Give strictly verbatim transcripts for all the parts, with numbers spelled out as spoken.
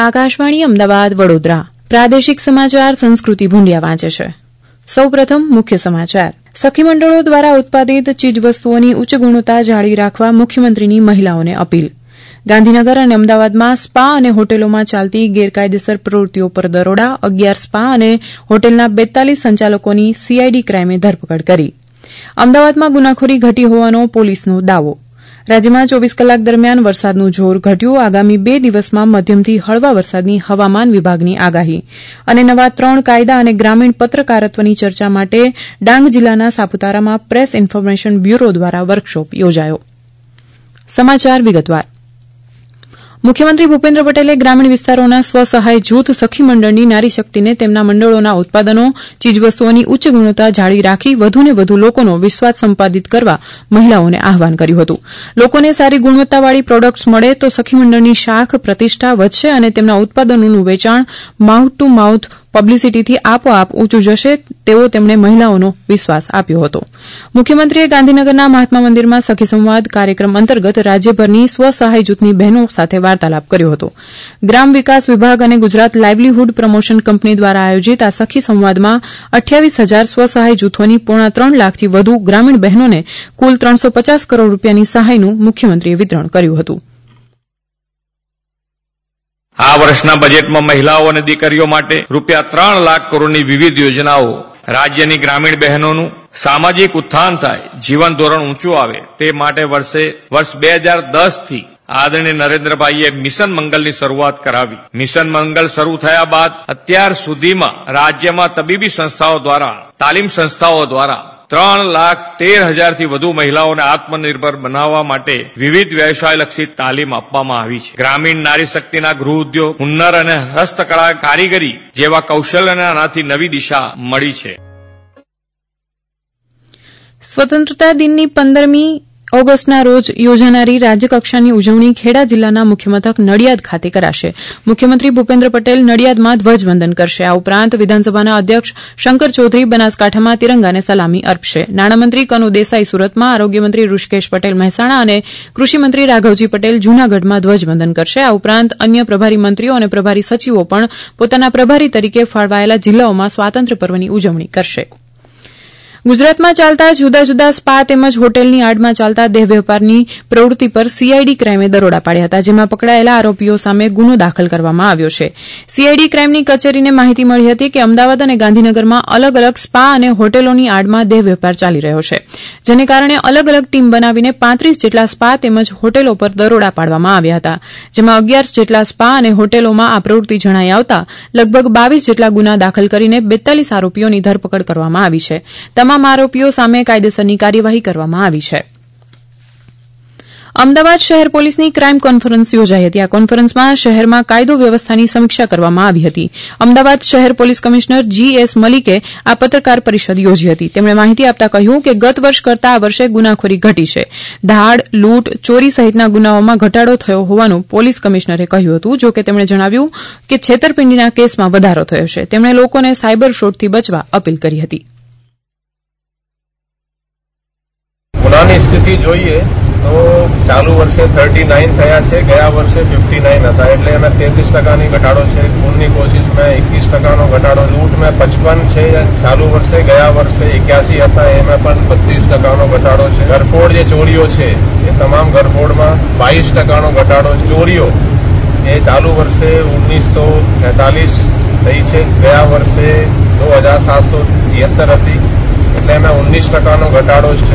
આકાશવાણી અમદાવાદ વડોદરા પ્રાદેશિક સમાચાર સંસ્કૃતિ ભૂંડિયા વાંચે છે. સૌપ્રથમ મુખ્ય સમાચાર. સખી મંડળો દ્વારા ઉત્પાદિત ચીજવસ્તુઓની ઉચ્ચ ગુણવત્તા જાળવી રાખવા મુખ્યમંત્રીની મહિલાઓને અપીલ. ગાંધીનગર અને અમદાવાદમાં સ્પા અને હોટેલોમાં ચાલતી ગેરકાયદેસર પ્રવૃત્તિઓ પર દરોડા. અગિયાર સ્પા અને હોટેલના બેતાલીસ સંચાલકોની સીઆઈડી ક્રાઇમે ધરપકડ કરી. અમદાવાદમાં ગુનાખોરી ઘટી હોવાનો પોલીસનો દાવો. રાજ્યમાં ચોવીસ કલાક દરમિયાન વરસાદનું જોર ઘટ્યું. આગામી બે દિવસમાં મધ્યમથી હળવા વરસાદની હવામાન વિભાગની આગાહી. અને નવા ત્રણ કાયદા અને ગ્રામીણ પત્રકારત્વની ચર્ચા માટે ડાંગ જિલ્લાના સાપુતારામાં પ્રેસ ઇન્ફોર્મેશન બ્યુરો દ્વારા વર્કશોપ યોજાયો. સમાચાર વિગતવાર. મુખ્યમંત્રી ભૂપેન્દ્ર પટેલે ગ્રામીણ વિસ્તારોના સ્વસહાય જૂથ સખી મંડળની નારી શક્તિને તેમના મંડળોના ઉત્પાદનો ચીજવસ્તુઓની ઉચ્ચ ગુણવત્તા જાળવી રાખી વધુને વધુ લોકોનો વિશ્વાસ સંપાદિત કરવા મહિલાઓને આહવાન કર્યું હતું. લોકોને સારી ગુણવત્તાવાળી પ્રોડક્ટ્સ મળે તો સખી મંડળની શાખ પ્રતિષ્ઠા વધશે અને તેમના ઉત્પાદનોનું વેચાણ માઉથ ટુ માઉથ પબ્લિસિટીથી આપોઆપ ઊંચું જશે તેવો તેમણે મહિલાઓનો વિશ્વાસ આપ્યો હતો. મુખ્યમંત્રીએ ગાંધીનગરના મહાત્મા મંદિરમાં સખી સંવાદ કાર્યક્રમ અંતર્ગત રાજ્યભરની સ્વસહાય જૂથની બહેનો સાથે વાર્તાલાપ કર્યો હતો. ગ્રામ વિકાસ વિભાગ અને ગુજરાત લાઇવલીહુડ પ્રમોશન કંપની દ્વારા આયોજિત આ સખી સંવાદમાં અઠ્યાવીસ હજાર સ્વસહાય જૂથોની પોણા ત્રણ લાખથી વધુ ગ્રામીણ બહેનોને કુલ ત્રણસો પચાસ કરોડ રૂપિયાની સહાયનું મુખ્યમંત્રીએ વિતરણ કર્યું હતું. આ વર્ષના બજેટમાં મહિલાઓ અને દીકરીઓ માટે રૂપિયા ત્રણ લાખ કરોડની વિવિધ યોજનાઓ રાજ્યની ગ્રામીણ બહેનોનું સામાજિક ઉત્થાન થાય, જીવન ધોરણ ઊંચું આવે તે માટે વર્ષે વર્ષ બે હજાર દસ થી આદરણીય નરેન્દ્રભાઈએ મિશન મંગલની શરૂઆત કરાવી. મિશન મંગલ શરૂ થયા બાદ અત્યાર સુધીમાં રાજ્યમાં તબીબી સંસ્થાઓ દ્વારા, તાલીમ સંસ્થાઓ દ્વારા ત્રણ લાખ તેર હજારથી વધુ મહિલાઓને આત્મનિર્ભર બનાવવા માટે વિવિધ વ્યવસાયલક્ષી તાલીમ આપવામાં આવી છે. ગ્રામીણ નારી શક્તિના ગૃહ ઉદ્યોગ, હુન્નર અને હસ્તકળા, કારીગરી જેવા કૌશલ્યનાથી નવી દિશા મળી છે. સ્વતંત્રતા દિનની પંદરમી ઓગસ્ટના રોજ યોજાનારી રાજ્યકક્ષાની ઉજવણી ખેડા જિલ્લાના મુખ્ય મથક નડિયાદ ખાતે કરાશે. મુખ્યમંત્રી ભૂપેન્દ્ર પટેલ નડિયાદમાં ધ્વજવંદન કરશે. આ ઉપરાંત વિધાનસભાના અધ્યક્ષ શંકર ચૌધરી બનાસકાંઠામાં તિરંગાને સલામી અર્પશે. નાણામંત્રી કનુ દેસાઈ સુરતમાં, આરોગ્યમંત્રી ઋષિકેશ પટેલ મહેસાણા અને કૃષિમંત્રી રાઘવજી પટેલ જૂનાગઢમાં ધ્વજવંદન કરશે. આ ઉપરાંત અન્ય પ્રભારી મંત્રીઓ અને પ્રભારી સચિવો પણ પોતાના પ્રભારી તરીકે ફાળવાયેલા જિલ્લાઓમાં સ્વાતંત્ર્ય પર્વની ઉજવણી કરશે. ગુજરાતમાં ચાલતા જુદા જુદા સ્પા તેમજ હોટેલની આડમાં ચાલતા દેહ વેપારની પ્રવૃત્તિ પર સીઆઈડી ક્રાઇમે દરોડા પાડ્યા હતા, જેમાં પકડાયેલા આરોપીઓ સામે ગુનો દાખલ કરવામાં આવ્યો છે. સીઆઈડી ક્રાઇમની કચેરીને માહિતી મળી હતી કે અમદાવાદ અને ગાંધીનગરમાં અલગ અલગ સ્પા અને હોટેલોની આડમાં દેહ વેપાર ચાલી રહ્યો છે, જેને કારણે અલગ અલગ ટીમ બનાવીને પાંત્રીસ જેટલા સ્પા તેમજ હોટેલો પર દરોડા પાડવામાં આવ્યા હતા, જેમાં અગિયાર જેટલા સ્પા અને હોટેલોમાં આ પ્રવૃત્તિ જણાઈ આવતા લગભગ બાવીસ જેટલા ગુના દાખલ કરીને બેતાલીસ આરોપીઓની ધરપકડ કરવામાં આવી છે. તમામ આરોપીઓ સામે કાયદેસરની કાર્યવાહી કરવામાં આવી છે. અમદાવાદ શહેર પોલીસની ક્રાઇમ કોન્ફરન્સ યોજાઈ હતી. આ કોન્ફરન્સમાં શહેરમાં કાયદો વ્યવસ્થાની સમીક્ષા કરવામાં આવી હતી. અમદાવાદ શહેર પોલીસ કમિશનર જી એસ મલિકે આ પત્રકાર પરિષદ યોજી હતી. તેમણે માહિતી આપતા કહ્યું કે ગત વર્ષ કરતાં આ વર્ષે ગુનાખોરી ઘટી છે. ધાડ, લૂંટ, ચોરી સહિતના ગુનાઓમાં ઘટાડો થયો હોવાનું પોલીસ કમિશનરે કહ્યું હતું. જો કે તેમણે જણાવ્યું કે છેતરપિંડીના કેસમાં વધારો થયો છે. તેમણે લોકોને સાયબર ફ્રોડથી બચવા અપીલ કરી હતી. ગુનાની સ્થિતિ જોઈએ તો ચાલુ વર્ષે થર્ટી નાઇન થયા છે, ગયા વર્ષે ફિફ્ટી નાઇન હતા, એટલે એમાં તેત્રીસ ટકાની ઘટાડો છે. ખૂનની કોશિશમાં એકવીસ ટકાનો ઘટાડો, લૂંટમાં પચપન છે ચાલુ વર્ષે, ગયા વર્ષે એક્યાસી હતા, એમાં પણ બત્રીસ ટકાનો ઘટાડો છે. ઘરફોડ જે ચોરીઓ છે એ તમામ ઘરફોડમાં બાવીસ ટકાનો ઘટાડો. ચોરીઓ એ ચાલુ વર્ષે ઓગણીસો સેતાલીસ થઈ છે, ગયા વર્ષે દો હજાર સાતસો તિહત્તર હતી, એટલે એમાં ઓગણીસ ટકાનો ઘટાડો છે.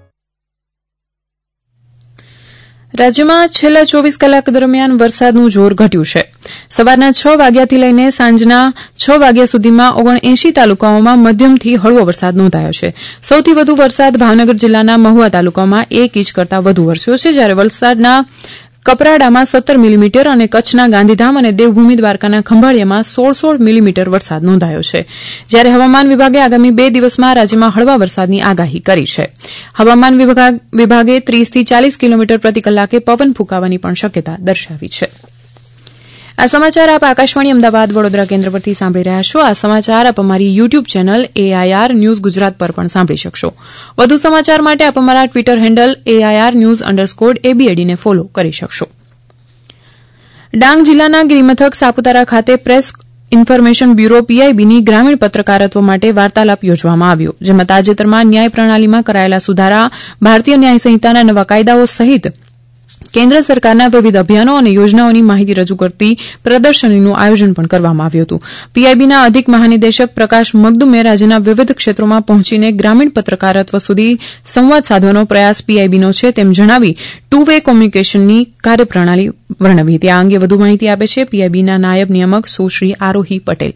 રાજ્યમાં છેલ્લા ચોવીસ કલાક દરમિયાન વરસાદનું જોર ઘટ્યું છે. સવારના છ વાગ્યાથી લઈને સાંજના છ વાગ્યા સુધીમાં ઓગણએંશી તાલુકાઓમાં મધ્યમથી હળવો વરસાદ નોંધાયો છે. સૌથી વધુ વરસાદ ભાવનગર જિલ્લાના મહુવા તાલુકામાં એક ઇંચ કરતાં વધુ વરસ્યો છે, જ્યારે વલસાડના કપરાડામાં સત્તર મિલીમીટર અને કચ્છના ગાંધીધામ અને દેવભૂમિ દ્વારકાના ખંભાળિયામાં સોળ સોળ મિલીમીટર વરસાદ નોંધાયો છે. જ્યારે હવામાન વિભાગે આગામી બે દિવસમાં રાજ્યમાં હળવા વરસાદની આગાહી કરી છે. હવામાન વિભાગે ત્રીસથી ચાલીસ કિલોમીટર પ્રતિ કલાકે પવન ફૂંકાવાની પણ શક્યતા દર્શાવી છે. આ સમાચાર આપ આકાશવાણી અમદાવાદ વડોદરા કેન્દ્ર પરથી સાંભળી રહ્યા છો. આ સમાચાર આપ અમારી YouTube channel AIR news Gujarat પર પણ સાંભળી શકશો. વધુ સમાચાર માટે આપ અમારા Twitter handle AIR news underscore એબીએડીને ફોલો કરી શકશો. ડાંગ જિલ્લાના ગિરિમથક સાપુતારા ખાતે પ્રેસ ઇન્ફોર્મેશન બ્યુરો પીઆઈબીની ગ્રામીણ પત્રકારત્વ માટે વાર્તાલાપ યોજવામાં આવ્યો, જેમાં તાજેતરમાં ન્યાય પ્રણાલીમાં કરાયેલા સુધારા, ભારતીય ન્યાય સંહિતાના નવા કાયદાઓ સહિત કેન્દ્ર સરકારના વિવિધ અભિયાનો અને યોજનાઓની માહિતી રજૂ કરતી પ્રદર્શનીનું આયોજન પણ કરવામાં આવ્યું હતું. પીઆઈબીના અધિક મહાનિદેશક પ્રકાશ મગદુમે રાજ્યના વિવિધ ક્ષેત્રોમાં પહોંચીને ગ્રામીણ પત્રકારત્વ સુધી સંવાદ સાધવાનો પ્રયાસ પીઆઈબીનો છે તેમ જણાવી ટુ વે કોમ્યુનિકેશનની કાર્યપ્રણાલી વર્ણવી હતી. આ અંગે વધુ માહિતી આપે છે પીઆઈબીના નાયબ નિયામક સુશ્રી આરોહી પટેલ.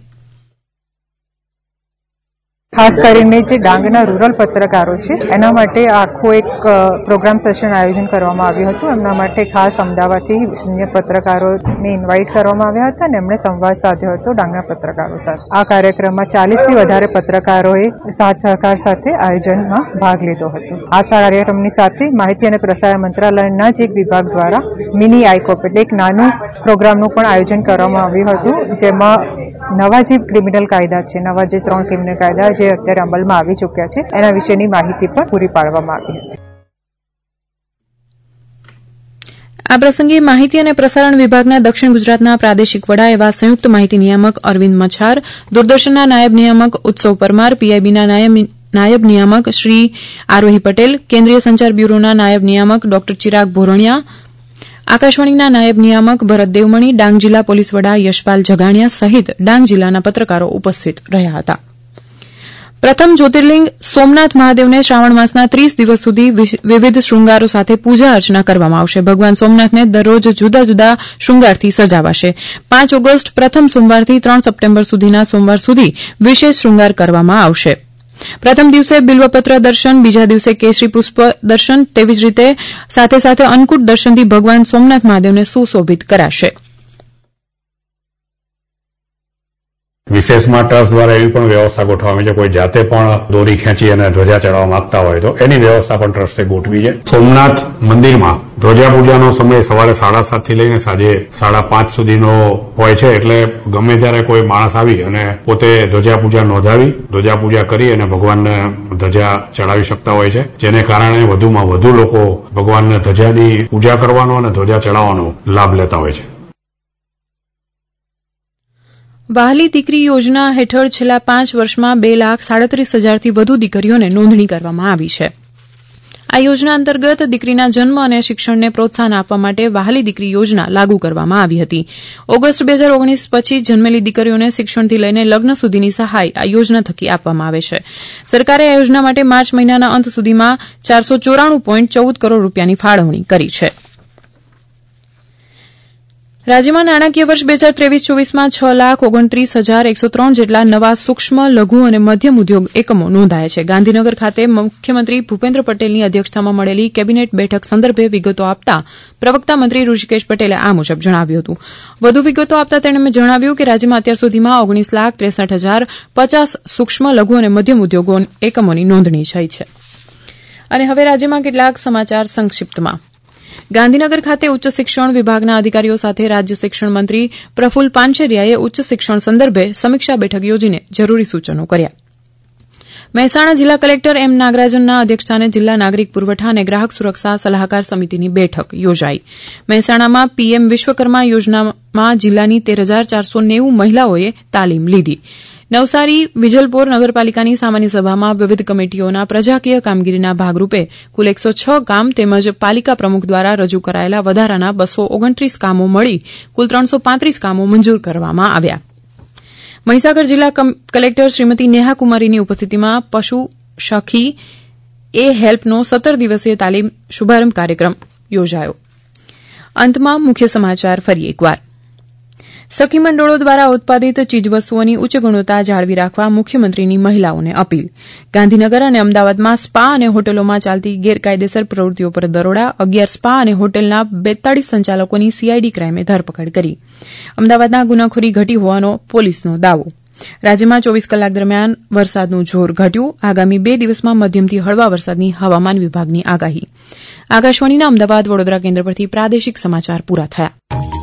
ખાસ કરીને જે ડાંગના રૂરલ પત્રકારો છે એના માટે આખું એક પ્રોગ્રામ સેશન આયોજન કરવામાં આવ્યું હતું. એમના માટે ખાસ અમદાવાદથી સિનિયર પત્રકારોને ઇન્વાઇટ કરવામાં આવ્યા હતા અને એમણે સંવાદ સાધ્યો હતો ડાંગના પત્રકારો સાથે. આ કાર્યક્રમમાં ચાલીસથી વધારે પત્રકારોએ સાથ સહકાર સાથે આયોજનમાં ભાગ લીધો હતો. આ કાર્યક્રમની સાથે માહિતી અને પ્રસારણ મંત્રાલયના જ એક વિભાગ દ્વારા મિની આઈકોપ એટલે એક નાનું પ્રોગ્રામનું પણ આયોજન કરવામાં આવ્યું હતું, જેમાં નવા જે ક્રિમિનલ કાયદા છે, નવા જે ત્રણ ક્રિમિનલ કાયદા જે અત્યારે અમલમાં આવી ચૂક્યા છે એના વિશેની માહિતી પણ પૂરી પાડવામાં આવી હતી. આ પ્રસંગે માહિતી અને પ્રસારણ વિભાગના દક્ષિણ ગુજરાતના પ્રાદેશિક વડા એવા સંયુક્ત માહિતી નિયામક અરવિંદ મછાર, દૂરદર્શનના નાયબ નિયામક ઉત્સવ પરમાર, પીઆઈબીના નાયબ નિયામક શ્રી આરોહી પટેલ, કેન્દ્રીય સંચાર બ્યુરોના નાયબ નિયામક ડોક્ટર ચિરાગ ભોરણિયા, આકાશવાણીના નાયબ નિયામક ભરત દેવમણી, ડાંગ જિલ્લા પોલીસ વડા યશપાલ જગાણિયા સહિત ડાંગ જિલ્લાના પત્રકારો ઉપસ્થિત રહ્યા હતા. પ્રથમ જ્યોતિર્લિંગ સોમનાથ મહાદેવને શ્રાવણ માસના ત્રીસ દિવસ સુધી વિવિધ શૃંગારો સાથે પૂજા અર્ચના કરવામાં આવશે. ભગવાન સોમનાથને દરરોજ જુદા જુદા શૃંગારથી સજાવાશે. પાંચ ઓગસ્ટ પ્રથમ સોમવારથી ત્રણ સપ્ટેમ્બર સુધીના સોમવાર સુધી વિશેષ શૃંગાર કરવામાં આવશે. પ્રથમ દિવસે બિલ્વપત્ર દર્શન, બીજા દિવસે કેસરી પુષ્પ દર્શન, તેવી જ રીતે સાથે સાથે અન્નકૂટ દર્શનથી ભગવાન સોમનાથ મહાદેવને સુશોભિત કરાશે. વિશેષમાં ટ્રસ્ટ દ્વારા એવી પણ વ્યવસ્થા ગોઠવવામાં છે, કોઈ જાતે પણ દોરી ખેંચી અને ધ્વજા ચડાવવા માંગતા હોય તો એની વ્યવસ્થા પણ ટ્રસ્ટે ગોઠવી છે. સોમનાથ મંદિરમાં ધ્વજા પૂજાનો સમય સવારે સાડા સાત થી લઈને સાંજે સાડા પાંચ સુધીનો હોય છે, એટલે ગમે ત્યારે કોઈ માણસ આવી અને પોતે ધ્વજા પૂજા નોંધાવી ધ્વજા પૂજા કરી અને ભગવાનને ધ્વજા ચડાવી શકતા હોય છે, જેને કારણે વધુમાં વધુ લોકો ભગવાનને ધ્વજાની પૂજા કરવાનો અને ધ્વજા ચડાવવાનો લાભ લેતા હોય છે. વહાલી દીકરી યોજના હેઠળ છેલ્લા પાંચ વર્ષમાં બે લાખ સાડત્રીસ હજારથી વધુ દીકરીઓને નોંધણી કરવામાં આવી છે. આ યોજના અંતર્ગત દીકરીના જન્મ અને શિક્ષણને પ્રોત્સાહન આપવા માટે વહાલી દીકરી યોજના લાગુ કરવામાં આવી હતી. ઓગસ્ટ બે હજાર ઓગણીસ પછી જન્મેલી દીકરીઓને શિક્ષણથી લઈને લગ્ન સુધીની સહાય આ યોજના થકી આપવામાં આવે છે. સરકારે આ યોજના માટે માર્ચ મહિનાના અંત સુધીમાં ચારસો ચોરાણું પોઈન્ટ ચૌદ કરોડ રૂપિયાની ફાળવણી કરી છે. રાજ્યમાં નાણાકીય વર્ષ બે હજાર ત્રેવીસ ચોવીસમાં છ લાખ ઓગણત્રીસ હજાર એકસો ત્રણ જેટલા નવા સૂક્ષ્મ, લઘુ અને મધ્યમ ઉદ્યોગ એકમો નોંધાયા છે. ગાંધીનગર ખાતે મુખ્યમંત્રી ભૂપેન્દ્ર પટેલની અધ્યક્ષતામાં મળેલી કેબિનેટ બેઠક સંદર્ભે વિગતો આપતા પ્રવક્તા મંત્રી ઋષિકેશ પટેલે આ મુજબ જણાવ્યું હતું. વધુ વિગતો આપતા તેમણે જણાવ્યું કે રાજ્યમાં અત્યાર સુધીમાં ઓગણીસ લાખ ત્રેસઠ હજાર પચાસ સૂક્ષ્મ, લઘુ અને મધ્યમ ઉદ્યોગો એકમોની નોંધણી થઈ છે. અને હવે રાજ્યમાં કેટલાક સમાચાર સંક્ષિપ્તમાં. ગાંધીનગર ખાતે ઉચ્ચ શિક્ષણ વિભાગના અધિકારીઓ સાથે રાજ્ય શિક્ષણ મંત્રી પ્રફુલ્લ પાનછેરિયાએ ઉચ્ચ શિક્ષણ સંદર્ભે સમીક્ષા બેઠક યોજીને જરૂરી સૂચનો કર્યા. મહેસાણા જિલ્લા કલેક્ટર એમ નાગરાજનના અધ્યક્ષસ્થાને જિલ્લા નાગરિક પુરવઠા અને ગ્રાહક સુરક્ષા સલાહકાર સમિતિની બેઠક યોજાઈ. મહેસાણામાં પીએમ વિશ્વકર્મા યોજનામાં જિલ્લાની તેર હજાર ચારસો નેવું મહિલાઓએ તાલીમ લીધી. નવસારી વિજલપોર નગરપાલિકાની સામાન્ય સભામાં વિવિધ કમિટીઓના પ્રજાકીય કામગીરીના ભાગરૂપે કુલ એકસો છ કામ તેમજ પાલિકા પ્રમુખ દ્વારા રજૂ કરાયેલા વધારાના બસો ઓગણત્રીસ કામો મળી કુલ ત્રણસો પાંત્રીસ કામો મંજૂર કરવામાં આવ્યા. મહીસાગર જિલ્લા કલેક્ટર શ્રીમતી નેહા કુમારીની ઉપસ્થિતિમાં પશુ સખી એ હેલ્પનો સત્તર દિવસીય તાલીમ શુભારંભ કાર્યક્રમ યોજાયો. અંતમાં મુખ્ય સમાચાર ફરી એકવાર. સખી મંડળો દ્વારા ઉત્પાદિત ચીજવસ્તુઓની ઉચ્ચ ગુણવત્તા જાળવી રાખવા મુખ્યમંત્રીની મહિલાઓને અપીલ. ગાંધીનગર અને અમદાવાદમાં સ્પા અને હોટેલોમાં ચાલતી ગેરકાયદેસર પ્રવૃત્તિઓ પર દરોડા. અગિયાર સ્પા અને હોટેલના બેતાળીસ સંચાલકોની સીઆઈડી ક્રાઇમે ધરપકડ કરી. અમદાવાદના ગુનાખોરી ઘટી હોવાનો પોલીસનો દાવો. રાજ્યમાં ચોવીસ કલાક દરમિયાન વરસાદનું જોર ઘટ્યું. આગામી બે દિવસમાં મધ્યમથી હળવા વરસાદની હવામાન વિભાગની આગાહી. આકાશવાણીના અમદાવાદ વડોદરા કેન્દ્ર પરથી પ્રાદેશિક સમાચાર પૂરા થયા.